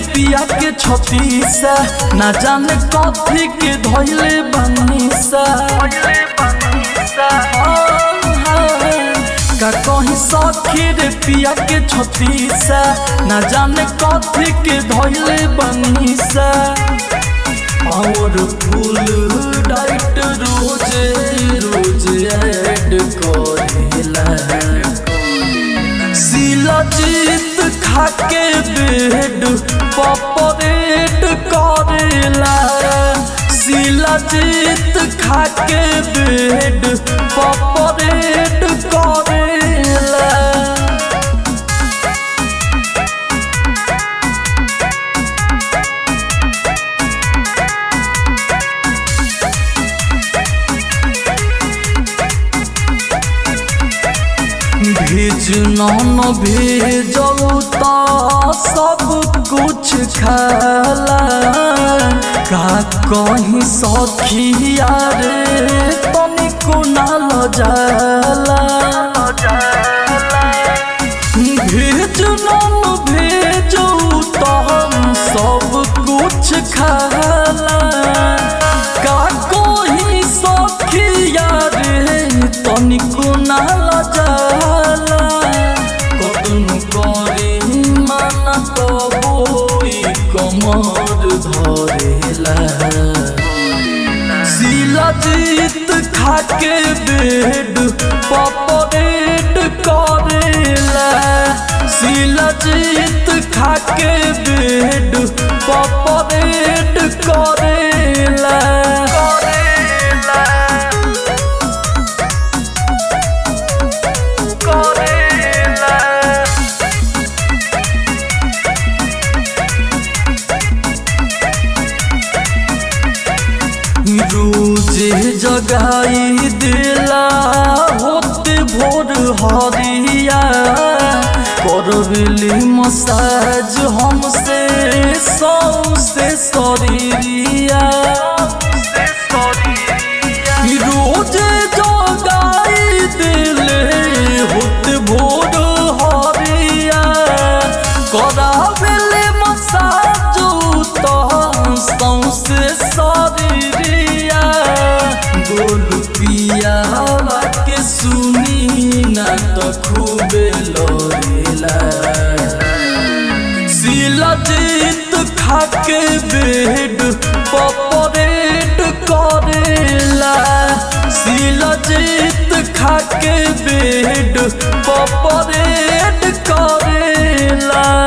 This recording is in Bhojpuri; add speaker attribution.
Speaker 1: पिया के छतीसा ना जाने कथी के धइले बनीसा का कहीं सखी रे पिया के छतीसा ना जाने कथी के धइले बनीसा और फूल डाइट रोज रोज ऐड करेला शिलाजीत खाके बेड पपरेट करेला शिलाजीत खाके बेड पपरेट करेला भेज न भेजऊ तो सब कुछ खाला का कहीं सखिया रे तनिको ना लजाला भेज न भेजऊ तो सब कुछ खाला का कहीं सखिया रे तनिको ना लजाला कमर धरेला शिलाजीत खाके बेड पपरेट करेला शिलाजीत खाके बेड पपरेट करेला रोजे जगाई दिला होते भोर हरिया करबेली मसाज हमसे सौसे शरीरिया रोजे जगाई दिले होते भोर हरिया कराबेली मसाज तो सौसे शरीरिया गोल पिया के सुनी ना तो खूबे लोरेला शिलाजीत खाके बेड पपरेट करेला शिलाजीत खाके बेड पपरेट करेला।